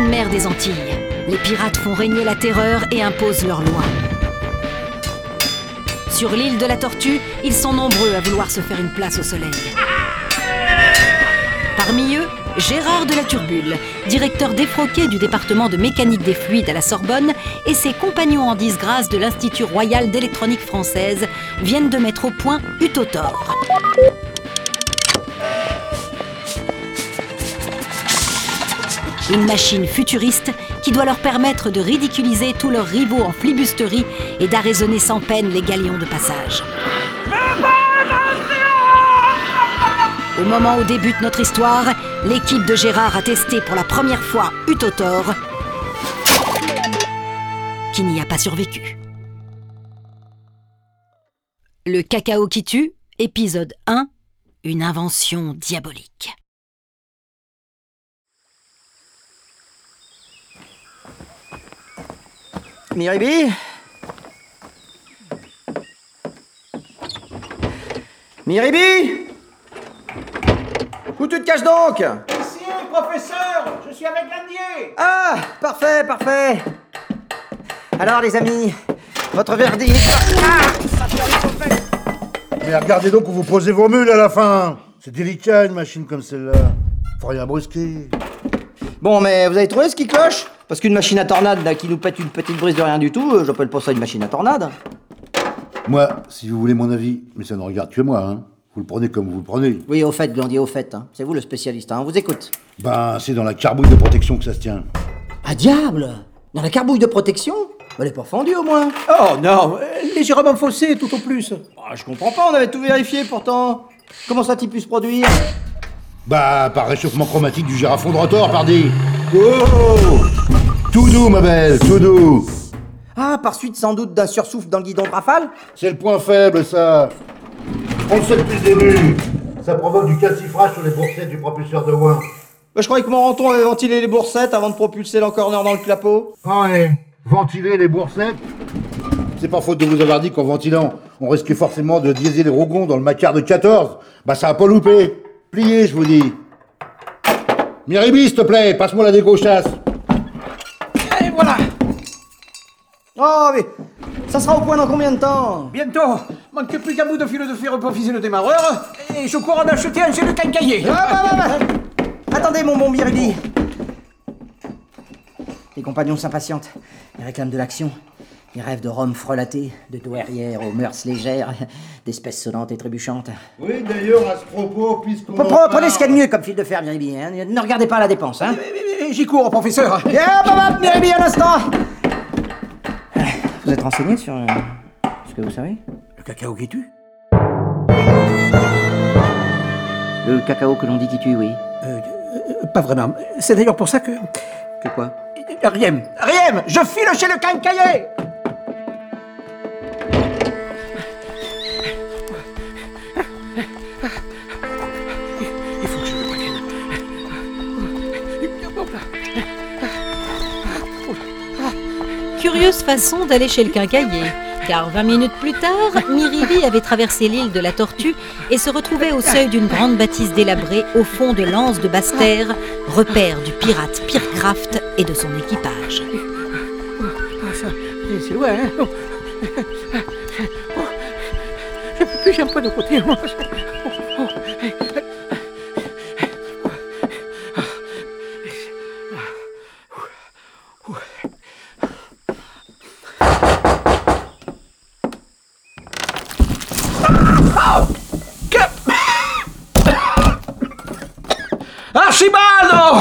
pleine mer des Antilles. Les pirates font régner la terreur et imposent leurs lois. Sur l'île de la Tortue, ils sont nombreux à vouloir se faire une place au soleil. Parmi eux, Gérard de la Turbule, directeur défroqué du département de mécanique des fluides à la Sorbonne, et ses compagnons en disgrâce de l'Institut royal d'électronique française viennent de mettre au point Utotor. Une machine futuriste qui doit leur permettre de ridiculiser tous leurs rivaux en flibusterie et d'arraisonner sans peine les galions de passage. Au moment où débute notre histoire, l'équipe de Gérard a testé pour la première fois Utotor, qui n'y a pas survécu. Le cacao qui tue, épisode 1, une invention diabolique. Miribi? Miribi? Où tu te caches donc? Ici, professeur, je suis avec Landier. Ah, parfait, parfait. Alors les amis, votre verdict? Mais regardez donc où vous posez vos mules à la fin. C'est délicat une machine comme celle-là. Faut rien brusquer. Bon, mais vous avez trouvé ce qui cloche? Parce qu'une machine à tornade là, qui nous pète une petite brise de rien du tout, j'appelle pas ça une machine à tornade. Moi, si vous voulez mon avis, mais ça ne regarde que moi, hein. Vous le prenez comme vous le prenez. Oui, au fait, Glandier, au fait. Hein. C'est vous le spécialiste, hein. On vous écoute. Ben, c'est dans la carbouille de protection que ça se tient. Ah diable! Dans la carbouille de protection? Elle est pas fendue au moins. Oh non, légèrement faussée tout au plus. Ah, je comprends pas, on avait tout vérifié pourtant. Comment ça a-t-il pu se produire? Bah, par réchauffement chromatique du girafon de rotor, pardi. Oh! Tout doux, ma belle, tout doux. Ah, par suite sans doute d'un sursouffle dans le guidon de rafale? C'est le point faible, ça. On le sait depuis le début. Ça provoque du calcifrage sur les boursettes du propulseur de Wain. Bah, je croyais que Moranton avait ventilé les boursettes avant de propulser l'encorneur dans le clapot. Ah ouais, ventiler les boursettes? C'est pas faute de vous avoir dit qu'en ventilant, on risquait forcément de diéser les rogons dans le Macar de 14. Bah ça a pas loupé. Plié, je vous dis. Miribi, s'il te plaît, passe-moi la décochasse. Et voilà, Oh, mais ça sera au point dans combien de temps? bientôt. Manque plus qu'un bout de fil de fer pour viser le démarreur. Et je cours en acheter un chez le quincailler. Attendez, mon bon Miribi. Les compagnons s'impatientent. Ils réclament de l'action. Ils rêvent de Rome frelatée, de douairières aux mœurs légères, d'espèces sonnantes et trébuchantes. Oui, d'ailleurs, à ce propos, puisqu'on... Prenez ce qu'il y a de mieux comme fil de fer, Miribi. Hein. Ne regardez pas la dépense. Hein. J'y cours, professeur. Miribi, un instant. Vous êtes renseigné sur ce que vous savez? Le cacao qui tue? Le cacao que l'on dit qui tue, oui. Pas vraiment. C'est d'ailleurs pour ça que... Que quoi? Rien, je file chez le quincailler. Il faut que je le prévienne. Curieuse façon d'aller chez le quincailler, car 20 minutes plus tard, Miribi avait traversé l'île de la Tortue et se retrouvait au seuil d'une grande bâtisse délabrée au fond de l'anse de Basse-Terre, repère du pirate Piercraft et de son équipage. C'est loin, hein? Je peux plus, j'ai un peu de côté. Archibaldo!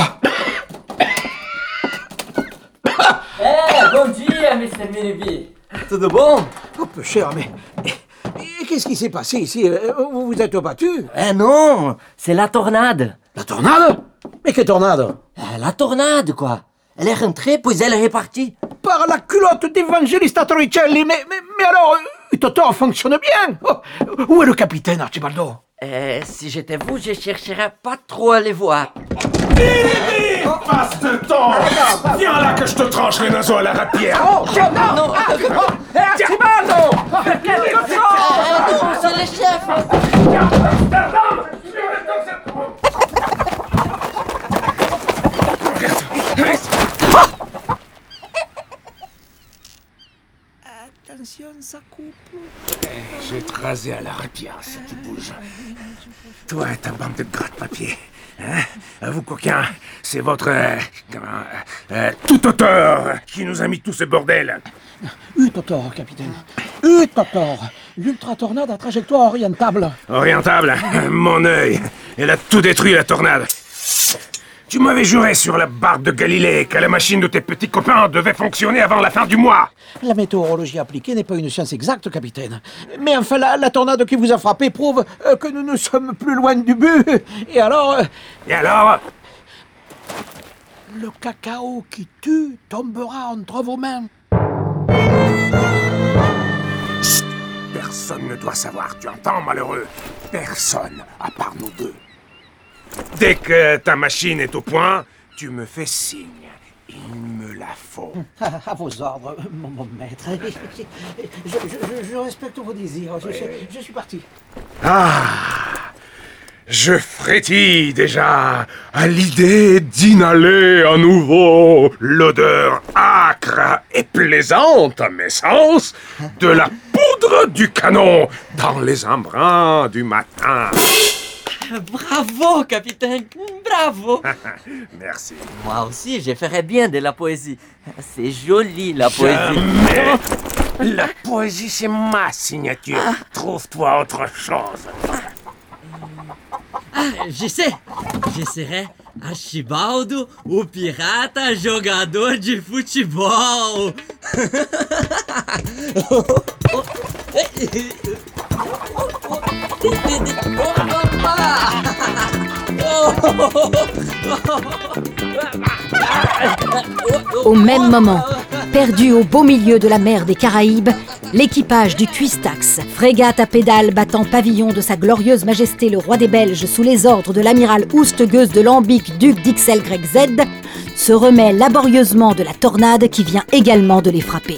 Bom dia, Mr. Miribi. Tudo bom? Oh, peu cher, mais... Qu'est-ce qui s'est passé ici? Vous vous êtes battu? Non, c'est la tornade. La tornade? Mais quelle tornade? La tornade, quoi. Elle est rentrée, puis elle est repartie. Par la culotte d'Evangelista Torricelli, mais alors, Utotor fonctionne bien. Oh, où est le capitaine, Archibaldo? Si j'étais vous, je chercherais pas trop à les voir. Miribi! Passe de temps! Viens là que je te tranche les naseaux à la rapière! Oh, non! Archibaldo! Non, c'est le chef. ça coupe. Je vais te raser à la rapière si tu bouges. Toi et ta bande de gratte-papier. Hein? Vous coquins, c'est votre... tout auteur qui nous a mis tout ce bordel. Utotor, capitaine. Utotor. L'ultra-tornade à trajectoire orientable. Orientable, mon œil. Elle a tout détruit, la tornade. Tu m'avais juré sur la barre de Galilée que la machine de tes petits copains devait fonctionner avant la fin du mois. La météorologie appliquée n'est pas une science exacte, capitaine. Mais enfin, la tornade qui vous a frappé prouve que nous nous sommes plus loin du but. Et alors... Et alors? Le cacao qui tue tombera entre vos mains. Chut! Personne ne doit savoir, tu entends, malheureux? Personne, à part nous deux. Dès que ta machine est au point, tu me fais signe. Il me la faut. À vos ordres, mon maître. Je respecte vos désirs. Je suis parti. Ah! Je frétille déjà à l'idée d'inhaler à nouveau l'odeur âcre et plaisante à mes sens de la poudre du canon dans les embruns du matin. Bravo, capitaine. Bravo. Merci. Moi aussi, je ferais bien de la poésie. C'est joli, la poésie. Jamais. La poésie, c'est ma signature. Trouve-toi autre chose. Je sais. Je serai Archibaldo, o pirata jogador de futebol. Au même moment, perdu au beau milieu de la mer des Caraïbes, l'équipage du Cuistax, frégate à pédales battant pavillon de sa glorieuse majesté le roi des Belges sous les ordres de l'amiral Oustgueuse de Lambic, duc d'XYZ, se remet laborieusement de la tornade qui vient également de les frapper.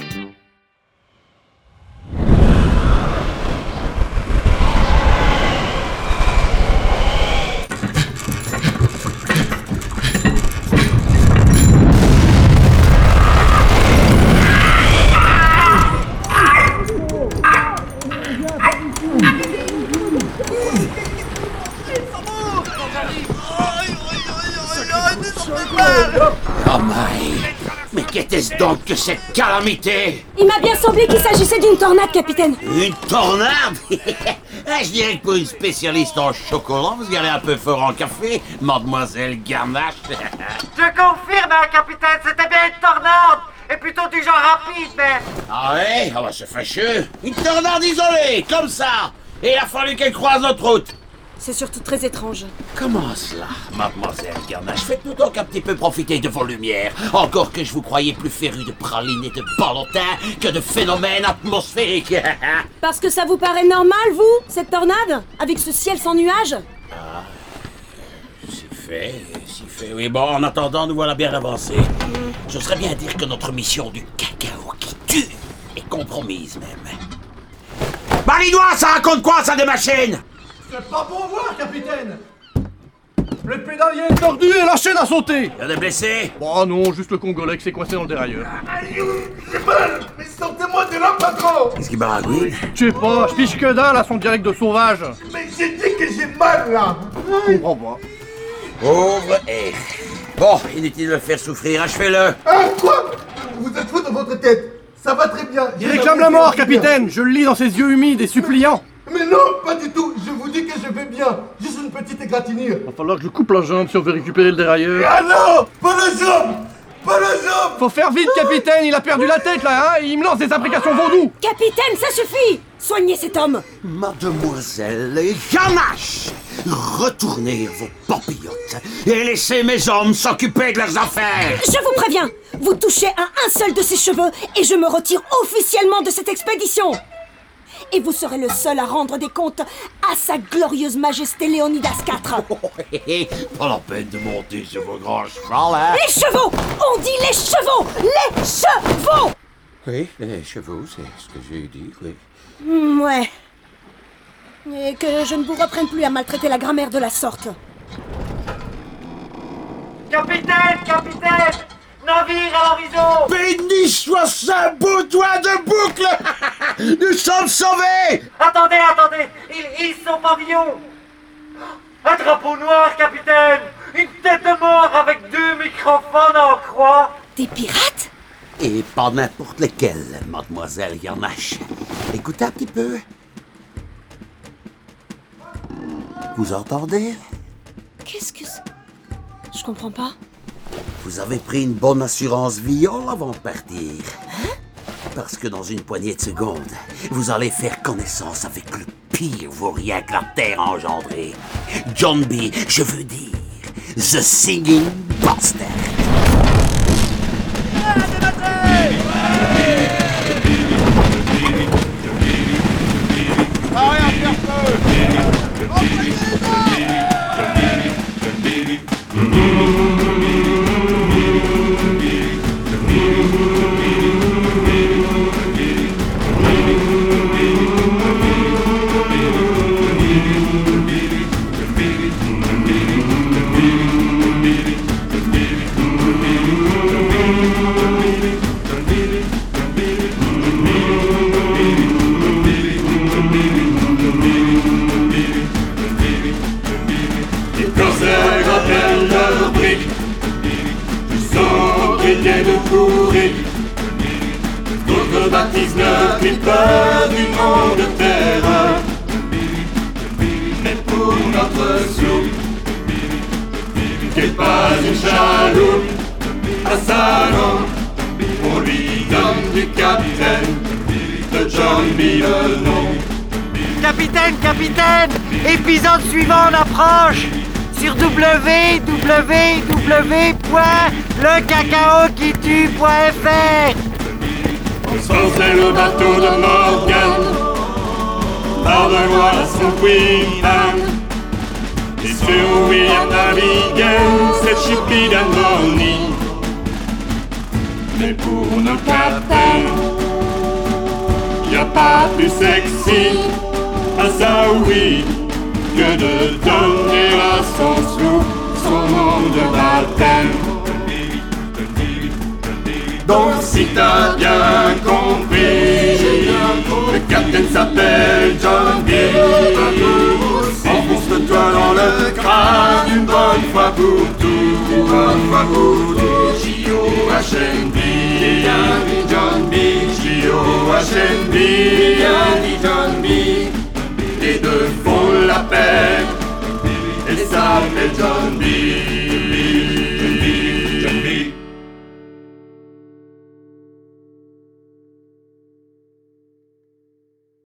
Oh my! Mais qu'était-ce donc que cette calamité? Il m'a bien semblé qu'il s'agissait d'une tornade, capitaine. Une tornade? Je dirais que pour une spécialiste en chocolat, vous y allez un peu fort en café, mademoiselle Garnache. Je confirme, capitaine, c'était bien une tornade. Et plutôt du genre rapide, mais... Ah ouais? Ah bah c'est fâcheux. Une tornade isolée, comme ça. Et il a fallu qu'elle croise notre route. C'est surtout très étrange. Comment cela, mademoiselle Garnache? Faites-nous donc un petit peu profiter de vos lumières. Encore que je vous croyais plus féru de pralines et de ballotins que de phénomènes atmosphériques. Parce que ça vous paraît normal, vous, cette tornade? Avec ce ciel sans nuages? Ah, si fait. Oui, bon, en attendant, nous voilà bien avancés. J'oserais bien dire que notre mission du cacao qui tue est compromise, même. Balinois, ça raconte quoi, ça, des machines? C'est pas pour voir, capitaine. Le pédalier est tordu et la chaîne a sauté. Y a des blessés? Oh non, juste le Congolais qui s'est coincé dans le dérailleur. Aïe, j'ai mal. Mais sortez-moi de là, patron. Qu'est-ce qui baragouine? Je sais pas, je piche que dalle à son dialecte de sauvage. Mais j'ai dit que j'ai mal, là. Je comprends pas. Pauvre air. Bon, inutile de le faire souffrir, achevez-le. Ah, quoi? Vous êtes fou dans votre tête. Ça va très bien. Il réclame la mort, capitaine. Je le lis dans ses yeux humides et suppliants. Mais non, pas du tout. Je vous dis que je vais bien. Juste une petite égratignure. Va falloir que je coupe la jambe si on veut récupérer le dérailleur. Ah non! Pas la jambe! Pas la jambe! Faut faire vite, capitaine. Il a perdu la tête, là, hein. Et il me lance des imprécations vaudou. Capitaine, ça suffit! Soignez cet homme! Mademoiselle Ganache, retournez vos papillotes et laissez mes hommes s'occuper de leurs affaires. Je vous préviens, vous touchez à un seul de ses cheveux et je me retire officiellement de cette expédition. Et vous serez le seul à rendre des comptes à sa glorieuse majesté Léonidas IV. Pas la peine de monter sur vos grands chevaux, hein? Les chevaux! On dit les chevaux! Les chevaux! Oui, les chevaux, c'est ce que j'ai dit, oui. Ouais. Et que je ne vous reprenne plus à maltraiter la grammaire de la sorte. Capitaine! Capitaine! Navire à l'horizon! Béni soit ce beau doigt de boucle! Nous sommes sauvés! Attendez, ils sont pavillons. Un drapeau noir, capitaine. Une tête de mort avec 2 microphones en croix. Des pirates? Et pas n'importe lesquels, mademoiselle Garnache. Écoutez un petit peu. Vous entendez? Qu'est-ce que c'est? Je comprends pas. Vous avez pris une bonne assurance viol avant de partir. Parce que dans une poignée de secondes, vous allez faire connaissance avec le pire vaurien que la Terre a engendré. John B., je veux dire, The Singing Bastard. D'autres baptisent leur peur du monde de terreur. Mais pour notre sloop, qui n'est pas une chaloupe, à Salon, on lui donne du capitaine, de John B. le nom. Capitaine, épisode suivant en approche. Sur www.lecacaoquitue.fr. Sans c'est le bateau de Morgan, par de loin son Queen Anne. Et sur William Navigan, cette chipie d'Anthony. Mais pour nos capitaines, y'a pas plus sexy, à ça oui, que de donner à son sloop son nom de baptême. Donc si t'as bien compris, le capitaine s'appelle John B. Enfonce-le-toi dans le crâne une bonne fois pour tout, J-O-H-N-B, John B, J-O-H-N-B, John B.